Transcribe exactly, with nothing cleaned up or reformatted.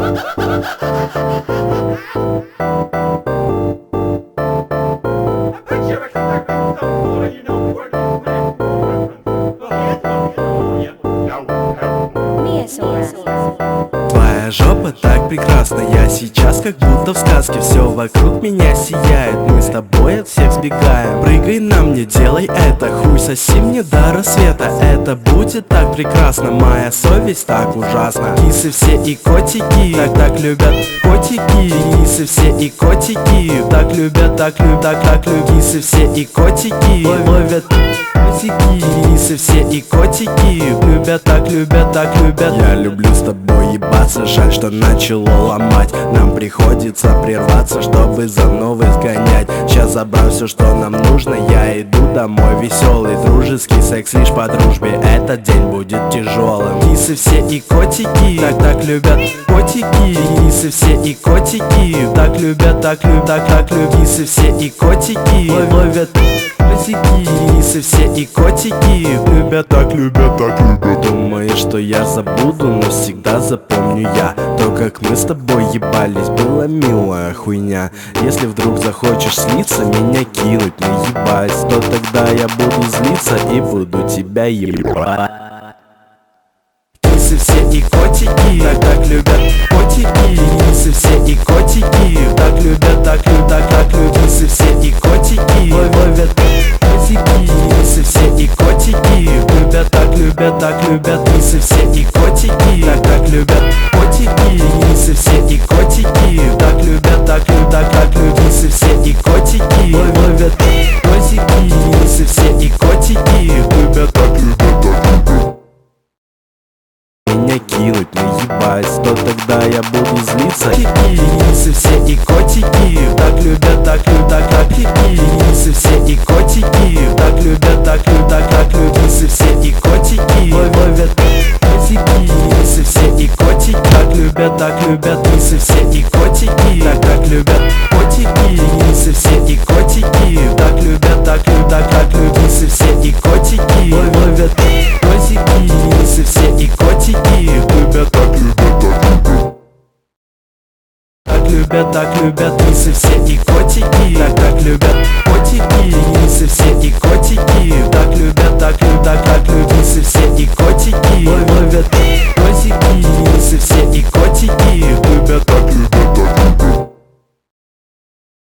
Твоя жопа так прекрасна, я сейчас как будто в сказке. Все вокруг меня сияет, мы с тобой от всех сбегаем. Прыгай на мне, делай это, хуй соси мне до рассвета. Это будет так прекрасно, моя совесть так ужасна. Кисы все и котики, так так любят котики. Кисы все и котики, так любят, так любят, так так любят. Кисы все и котики ловят котики. Кисы все и котики любят, так любят, так любят. Я люблю с тобой ебаться, жаль, что начало ломать. Нам приходится прерваться, чтобы за новой сгонять. Сейчас забрал все, что нам нужно, я иду домой. Веселый, дружеский секс лишь по дружбе, этот день будет тяжелым. Кисы все и котики, так так любят котики. Кисы все и котики, так любят, так любят, так так любят. Кисы все и котики ловят котики. Кисы все и котики любят, так любят, так любят. Думаешь, что я забуду, но всегда запомню я то, как мы с тобой ебались, была милая хуйня. Если вдруг захочешь слиться, меня кинуть, наебать, то тогда я буду злиться и буду тебя ебать. Кисы все и котики, так так любят котики. Кисы все и котики, так любят, так любят, так так любят. Кисы все и котики ловят котики. Кисы все и котики любят, так любят, так любят. Кисы все и котики, так так любят котики. Кисы все и котики, так любят, так любят, так так любят. Кисы все и котики ловят котики. Кисы все и котики любят, так любят, так любят. Меня кинуть, наебать, то тогда я буду злиться. Кисы все и котики, так любят, так любят, так так кисы все и котики, так любят, так любят, так так любят. Кисы все и котики ловят котики. Кисы все и котики, так любят, так любят. Кисы все и котики, так так любят котики. Кисы все и котики, так любят, так любят, так так любят. Кисы все и котики ловят котики. Кисы все и котики любят, так любят, так любят. Так любят, так любят. Кисы все и котики, так так любят котики.